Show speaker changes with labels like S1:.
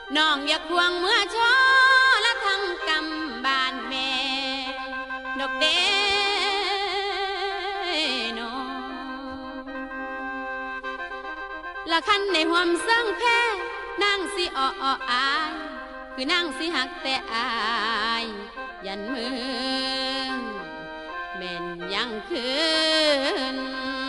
S1: น้องอย่าควงเมื่อชอละทั้งกำบานแม่ดอกเด้นอละคันในห่วมเสื่องแพ้นางสิอ้ออายคือนางสิหักแต่อายยันมือแม่นยังคืน